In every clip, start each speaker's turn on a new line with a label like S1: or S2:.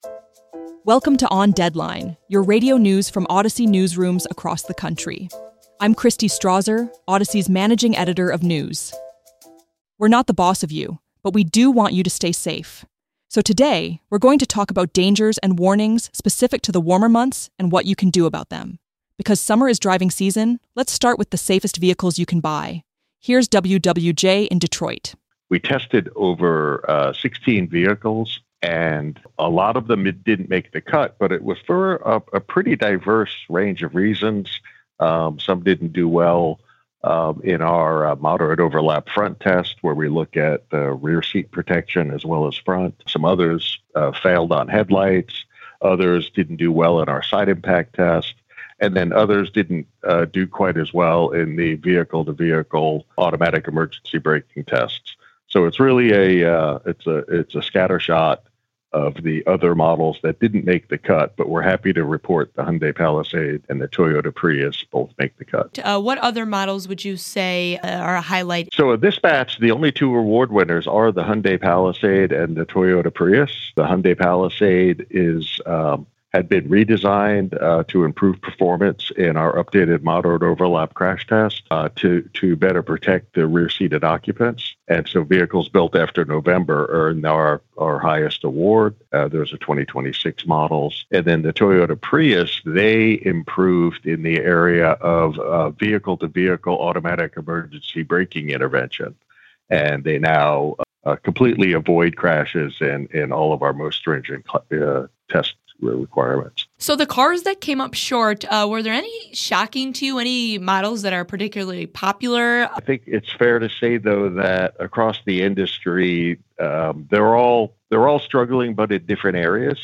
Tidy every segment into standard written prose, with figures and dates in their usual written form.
S1: Welcome to On Deadline, your radio news from Odyssey newsrooms across the country. I'm Christy Strasser, Odyssey's managing editor of news. We're not the boss of you, but we do want you to stay safe. So today, we're going to talk about dangers and warnings specific to the warmer months and what you can do about them. Because summer is driving season, let's start with the safest vehicles you can buy. Here's WWJ in Detroit.
S2: We tested over 16 vehicles, and a lot of them didn't make the cut, but it was for a pretty diverse range of reasons. Some didn't do well in our moderate overlap front test, where we look at the rear seat protection as well as front. Some others failed on headlights. Others didn't do well in our side impact test. And then others didn't do quite as well in the vehicle-to-vehicle automatic emergency braking tests. So it's really it's a scattershot of the other models that didn't make the cut, but we're happy to report the Hyundai Palisade and the Toyota Prius both make the cut.
S3: What other models would you say are a highlight?
S2: So in this batch, the only two award winners are the Hyundai Palisade and the Toyota Prius. The Hyundai Palisade had been redesigned to improve performance in our updated moderate overlap crash test to better protect the rear-seated occupants. And so vehicles built after November earned our highest award. There's a 2026 models. And then the Toyota Prius, they improved in the area of vehicle-to-vehicle automatic emergency braking intervention. And they now completely avoid crashes in all of our most stringent test requirements.
S3: So the cars that came up short, were there any shocking to you, any models that are particularly popular?
S2: I think it's fair to say, though, that across the industry, they're all struggling, but in different areas.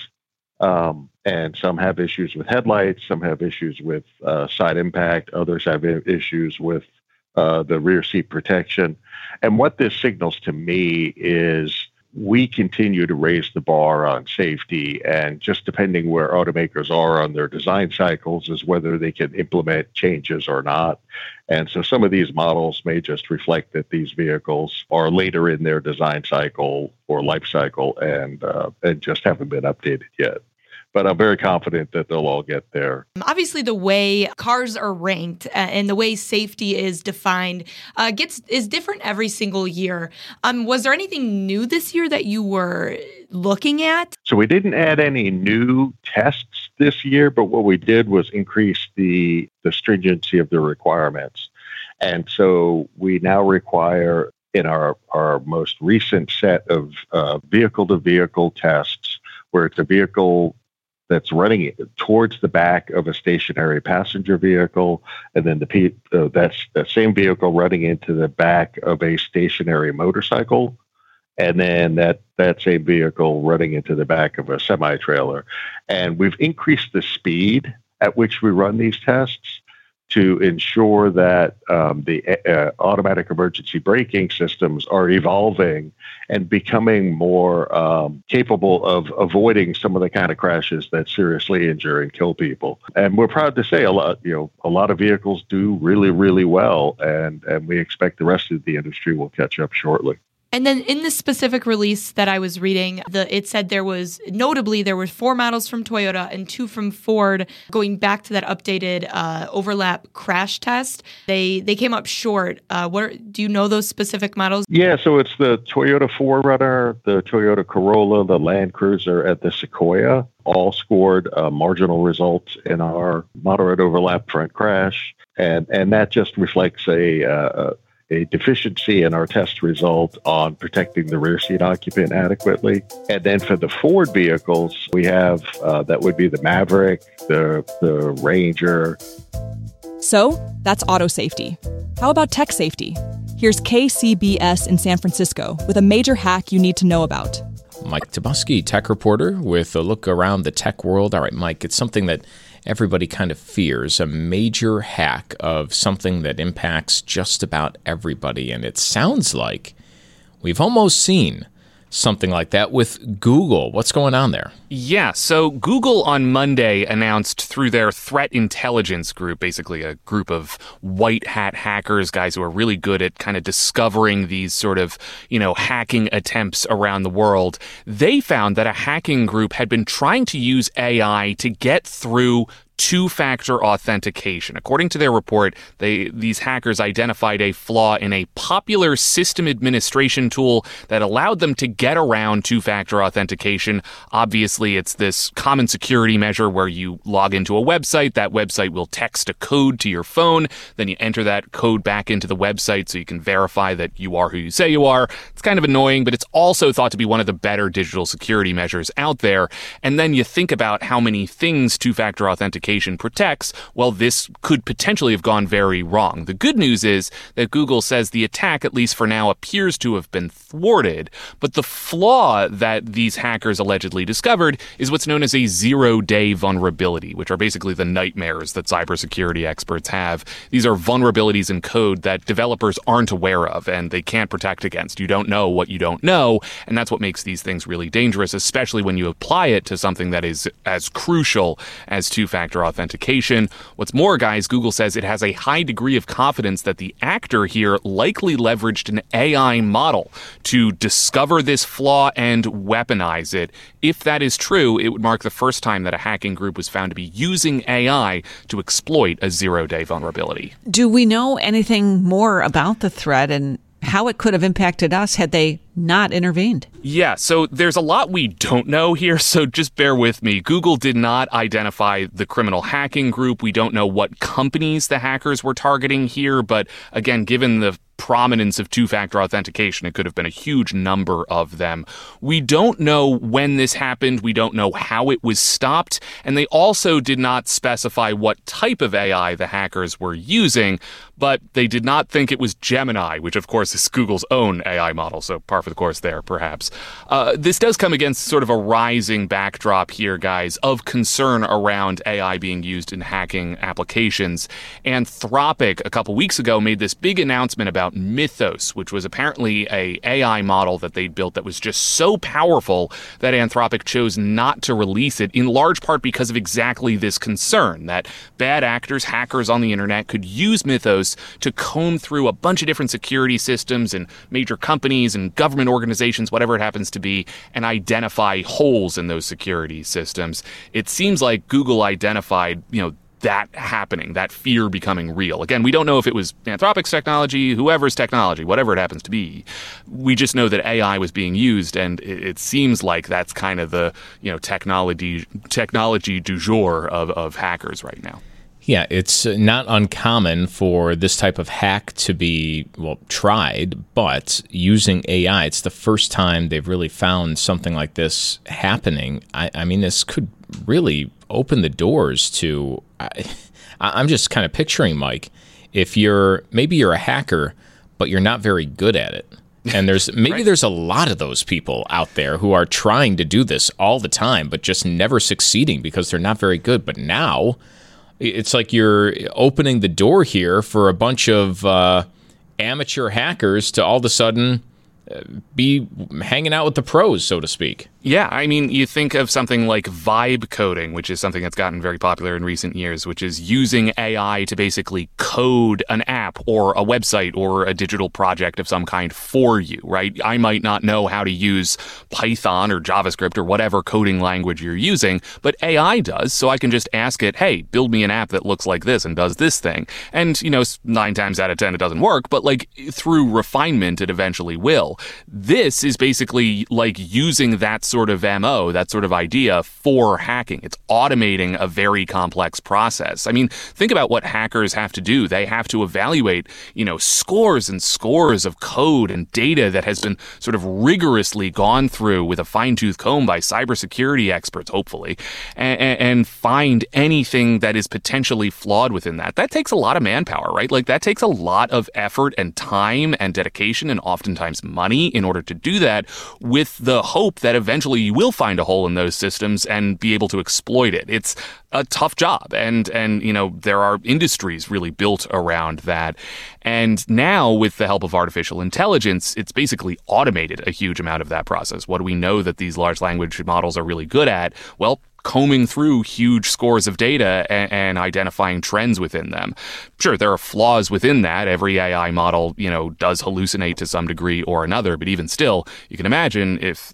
S2: And some have issues with headlights, some have issues with side impact, others have issues with the rear seat protection. And what this signals to me is we continue to raise the bar on safety, and just depending where automakers are on their design cycles is whether they can implement changes or not. And so some of these models may just reflect that these vehicles are later in their design cycle or life cycle and just haven't been updated yet. But I'm very confident that they'll all get there.
S3: Obviously, the way cars are ranked and the way safety is defined is different every single year. Was there anything new this year that you were looking at?
S2: So we didn't add any new tests this year, but what we did was increase the stringency of the requirements. And so we now require in our most recent set of vehicle-to-vehicle tests, where it's a vehicle that's running towards the back of a stationary passenger vehicle, and then that's that same vehicle running into the back of a stationary motorcycle, and then that same vehicle running into the back of a semi-trailer. And we've increased the speed at which we run these tests to ensure that the automatic emergency braking systems are evolving and becoming more capable of avoiding some of the kind of crashes that seriously injure and kill people. And we're proud to say a lot of vehicles do really, really well, and we expect the rest of the industry will catch up shortly.
S3: And then in the specific release that I was reading, it said there were 4 models from Toyota and 2 from Ford. Going back to that updated overlap crash test, they came up short. Do you know those specific models?
S2: Yeah, so it's the Toyota 4Runner, the Toyota Corolla, the Land Cruiser, and the Sequoia. All scored marginal results in our moderate overlap front crash, and that just reflects a deficiency in our test result on protecting the rear seat occupant adequately. And then for the Ford vehicles, we have that would be the Maverick, the Ranger.
S1: So that's auto safety. How about tech safety? Here's KCBS in San Francisco with a major hack you need to know about.
S4: Mike Tobuski, tech reporter, with a look around the tech world. All right, Mike, it's something that everybody kind of fears, a major hack of something that impacts just about everybody. And it sounds like we've almost seen something like that with Google. What's going on there?
S5: Yeah, so Google on Monday announced through their threat intelligence group, basically a group of white hat hackers, guys who are really good at kind of discovering these sort of, hacking attempts around the world. They found that a hacking group had been trying to use AI to get through two-factor authentication. According to their report, these hackers identified a flaw in a popular system administration tool that allowed them to get around two-factor authentication. Obviously, it's this common security measure where you log into a website, that website will text a code to your phone, then you enter that code back into the website so you can verify that you are who you say you are. It's kind of annoying, but it's also thought to be one of the better digital security measures out there. And then you think about how many things two-factor authentication protects, well, this could potentially have gone very wrong. The good news is that Google says the attack, at least for now, appears to have been thwarted, but the flaw that these hackers allegedly discovered is what's known as a zero-day vulnerability, which are basically the nightmares that cybersecurity experts have. These are vulnerabilities in code that developers aren't aware of and they can't protect against. You don't know what you don't know, and that's what makes these things really dangerous, especially when you apply it to something that is as crucial as two-factor authentication. What's more, guys, Google says it has a high degree of confidence that the actor here likely leveraged an AI model to discover this flaw and weaponize it. If that is true, it would mark the first time that a hacking group was found to be using AI to exploit a zero-day vulnerability.
S6: Do we know anything more about the threat and how it could have impacted us had they not intervened?
S5: Yeah, so there's a lot we don't know here, so just bear with me. Google did not identify the criminal hacking group. We don't know what companies the hackers were targeting here, but again, given the prominence of two-factor authentication, it could have been a huge number of them. We don't know when this happened. We don't know how it was stopped. And they also did not specify what type of AI the hackers were using, but they did not think it was Gemini, which of course is Google's own AI model. So par for the course there, perhaps. This does come against sort of a rising backdrop here, guys, of concern around AI being used in hacking applications. Anthropic, a couple weeks ago, made this big announcement about Mythos, which was apparently a AI model that they'd built that was just so powerful that Anthropic chose not to release it, in large part because of exactly this concern that bad actors, hackers on the internet could use Mythos to comb through a bunch of different security systems and major companies and government organizations, whatever it happens to be, and identify holes in those security systems. It seems like Google identified, that happening, that fear becoming real. Again, we don't know if it was Anthropic's technology, whoever's technology, whatever it happens to be. We just know that AI was being used, and it seems like that's kind of the technology du jour of hackers right now.
S4: Yeah, it's not uncommon for this type of hack to be, tried, but using AI, it's the first time they've really found something like this happening. I mean, this could really open the doors to, I'm just kind of picturing, Mike, if maybe you're a hacker, but you're not very good at it. And there's there's a lot of those people out there who are trying to do this all the time, but just never succeeding because they're not very good. But now it's like you're opening the door here for a bunch of amateur hackers to all of a sudden be hanging out with the pros, so to speak.
S5: Yeah, I mean, you think of something like vibe coding, which is something that's gotten very popular in recent years, which is using AI to basically code an app or a website or a digital project of some kind for you, right? I might not know how to use Python or JavaScript or whatever coding language you're using, but AI does, so I can just ask it, hey, build me an app that looks like this and does this thing. And, 9 times out of 10 it doesn't work, but through refinement it eventually will. This is basically like using that sort of MO, that sort of idea for hacking. It's automating a very complex process. I mean, think about what hackers have to do. They have to evaluate, scores and scores of code and data that has been sort of rigorously gone through with a fine-tooth comb by cybersecurity experts, hopefully, and find anything that is potentially flawed within that. That takes a lot of manpower, right? That takes a lot of effort and time and dedication and oftentimes money in order to do that, with the hope that eventually eventually you will find a hole in those systems and be able to exploit it. It's a tough job, and there are industries really built around that. And now, with the help of artificial intelligence, it's basically automated a huge amount of that process. What do we know that these large language models are really good at? Well, combing through huge scores of data and identifying trends within them. Sure, there are flaws within that. Every AI model, does hallucinate to some degree or another, but even still, you can imagine if,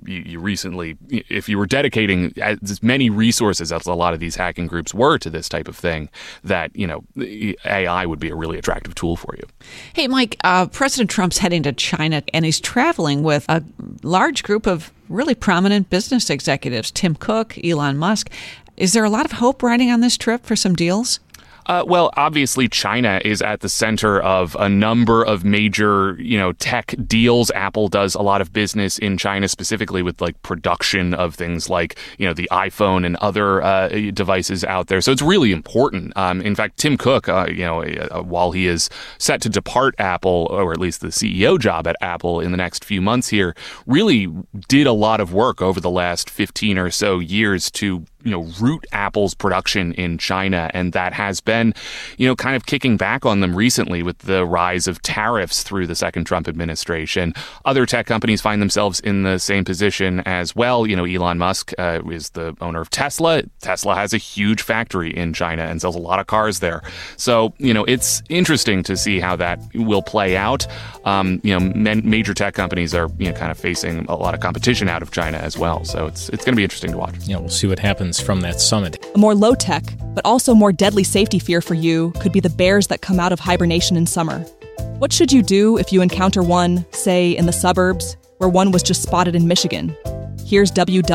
S5: if you were dedicating as many resources as a lot of these hacking groups were to this type of thing, that, AI would be a really attractive tool for you.
S6: Hey, Mike, President Trump's heading to China, and he's traveling with a large group of really prominent business executives, Tim Cook, Elon Musk. Is there a lot of hope riding on this trip for some deals?
S5: Well, obviously, China is at the center of a number of major, tech deals. Apple does a lot of business in China, specifically with production of things like, the iPhone and other devices out there. So it's really important. In fact, Tim Cook, while he is set to depart Apple, or at least the CEO job at Apple in the next few months here, really did a lot of work over the last 15 or so years to root Apple's production in China. And that has been, kind of kicking back on them recently with the rise of tariffs through the second Trump administration. Other tech companies find themselves in the same position as well. Elon Musk is the owner of Tesla. Tesla has a huge factory in China and sells a lot of cars there. So, it's interesting to see how that will play out. Major tech companies are, kind of facing a lot of competition out of China as well. So it's going to be interesting to watch.
S4: Yeah, we'll see what happens from that summit.
S1: A more low-tech, but also more deadly safety fear for you could be the bears that come out of hibernation in summer. What should you do if you encounter one, say, in the suburbs, where one was just spotted in Michigan? Here's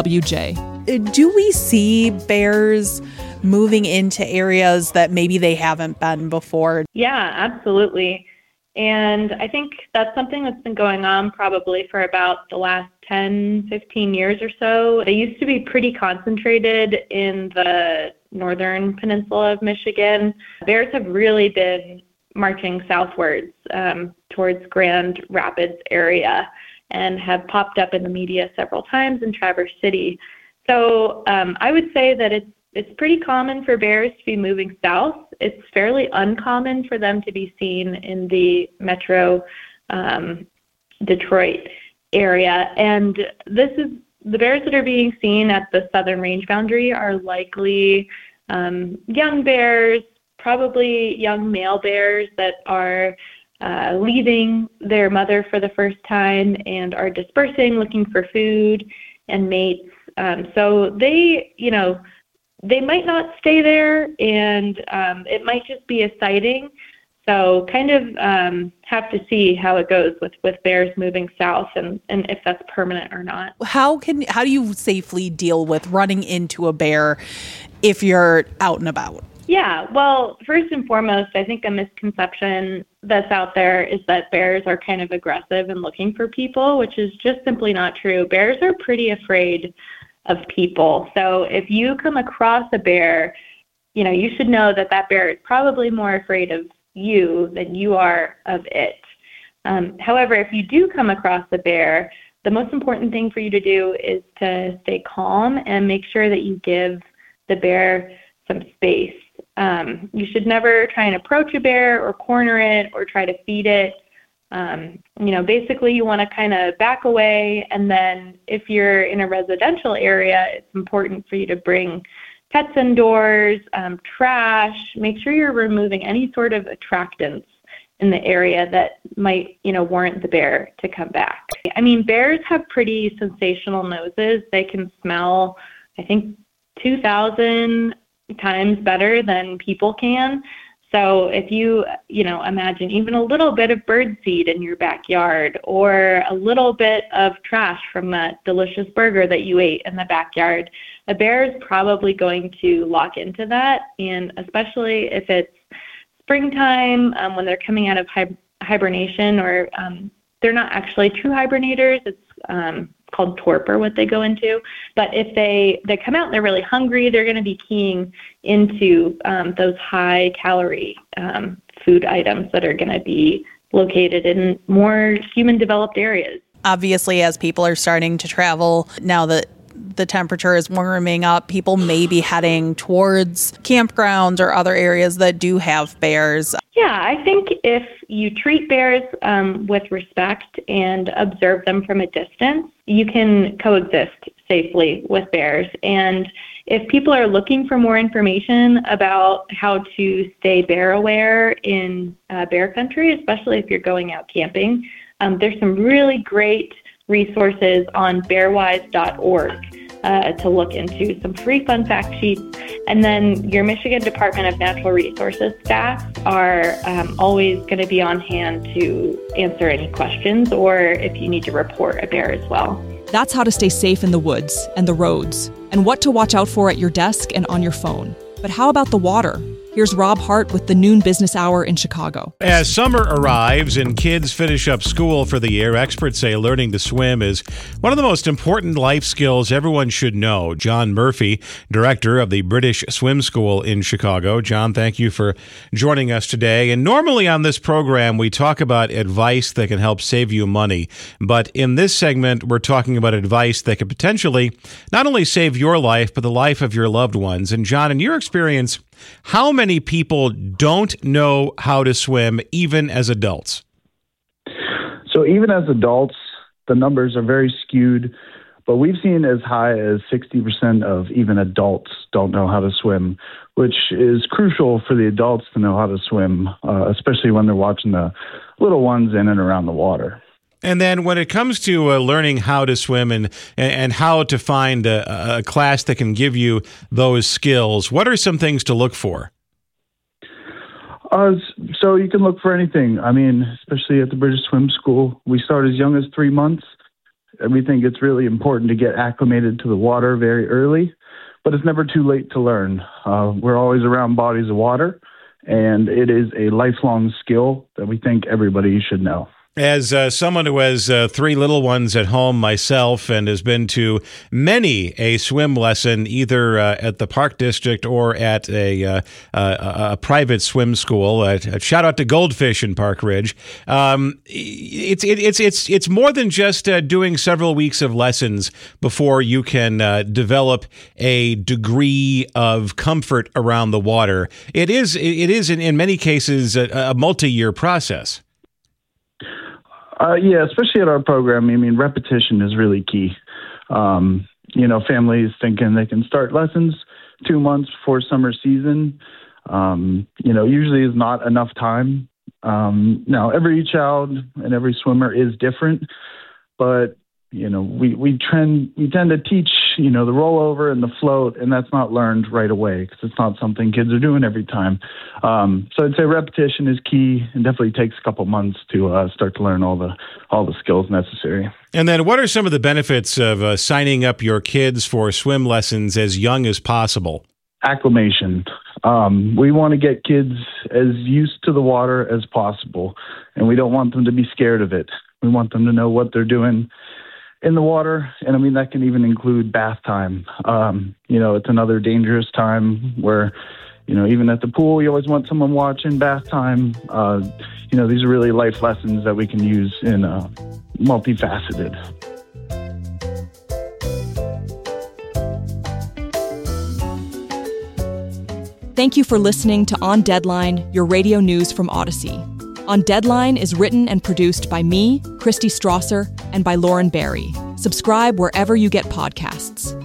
S1: WWJ.
S7: Do we see bears moving into areas that maybe they haven't been before?
S8: Yeah, absolutely. And I think that's something that's been going on probably for about the last 10, 15 years or so. They used to be pretty concentrated in the northern peninsula of Michigan. Bears have really been marching southwards towards Grand Rapids area and have popped up in the media several times in Traverse City. So I would say that it's pretty common for bears to be moving south. It's fairly uncommon for them to be seen in the metro Detroit area. And the bears that are being seen at the southern range boundary are likely young bears, probably young male bears that are leaving their mother for the first time and are dispersing, looking for food and mates. So they might not stay there, and it might just be a sighting. So kind of have to see how it goes with bears moving south and if that's permanent or not.
S7: How do you safely deal with running into a bear if you're out and about?
S8: Yeah, well, first and foremost, I think a misconception that's out there is that bears are kind of aggressive and looking for people, which is just simply not true. Bears are pretty afraid of people. So if you come across a bear, you should know that bear is probably more afraid of you than you are of it. However, if you do come across a bear, the most important thing for you to do is to stay calm and make sure that you give the bear some space. You should never try and approach a bear or corner it or try to feed it. Basically you want to kind of back away, and then if you're in a residential area, it's important for you to bring pets indoors, trash, make sure you're removing any sort of attractants in the area that might, warrant the bear to come back. I mean, bears have pretty sensational noses. They can smell, I think, 2,000 times better than people can. So if you imagine even a little bit of birdseed in your backyard or a little bit of trash from that delicious burger that you ate in the backyard, a bear is probably going to lock into that. And especially if it's springtime, when they're coming out of hibernation, or they're not actually true hibernators. It's called torpor, what they go into. But if they come out and they're really hungry, they're going to be keying into those high-calorie food items that are going to be located in more human-developed areas.
S7: Obviously, as people are starting to travel, now that the temperature is warming up, people may be heading towards campgrounds or other areas that do have bears.
S8: Yeah, I think if you treat bears with respect and observe them from a distance, you can coexist safely with bears. And if people are looking for more information about how to stay bear aware in bear country, especially if you're going out camping, there's some really great resources on bearwise.org to look into, some free fun fact sheets. And then your Michigan Department of Natural Resources staff are always going to be on hand to answer any questions or if you need to report a bear as well.
S1: That's how to stay safe in the woods and the roads, and what to watch out for at your desk and on your phone. But how about the water? Here's Rob Hart with the Noon Business Hour in Chicago.
S9: As summer arrives and kids finish up school for the year, experts say learning to swim is one of the most important life skills everyone should know. John Murphy, director of the British Swim School in Chicago. John, thank you for joining us today. And normally on this program, we talk about advice that can help save you money. But in this segment, we're talking about advice that could potentially not only save your life, but the life of your loved ones. And John, in your experience, how many people don't know how to swim, even as adults?
S10: So even as adults, the numbers are very skewed, but we've seen as high as 60% of even adults don't know how to swim, which is crucial for the adults to know how to swim, especially when they're watching the little ones in and around the water.
S9: And then when it comes to learning how to swim and how to find a class that can give you those skills, what are some things to look for?
S10: So you can look for anything. I mean, especially at the British Swim School, we start as young as 3 months. We think it's really important to get acclimated to the water very early, but it's never too late to learn. We're always around bodies of water, and it is a lifelong skill that we think everybody should know.
S9: As someone who has 3 little ones at home myself and has been to many a swim lesson, either at the Park District or at a private swim school, shout out to Goldfish in Park Ridge. It's more than just doing several weeks of lessons before you can develop a degree of comfort around the water. It is in many cases a multi-year process.
S10: Yeah, especially at our program. I mean, repetition is really key. Families thinking they can start lessons 2 months before summer season, usually is not enough time. Now, every child and every swimmer is different, but, we tend to teach, the rollover and the float, and that's not learned right away because it's not something kids are doing every time. So I'd say repetition is key, and definitely takes a couple months to start to learn all the skills necessary.
S9: And then what are some of the benefits of signing up your kids for swim lessons as young as possible?
S10: Acclimation. We want to get kids as used to the water as possible, and we don't want them to be scared of it. We want them to know what they're doing in the water, and I mean that can even include bath time. It's another dangerous time where, even at the pool, you always want someone watching. Bath time, these are really life lessons that we can use in multifaceted.
S1: Thank you for listening to On Deadline, your radio news from Odyssey. On Deadline is written and produced by me, Christy Strasser, and by Lauren Barry. Subscribe wherever you get podcasts.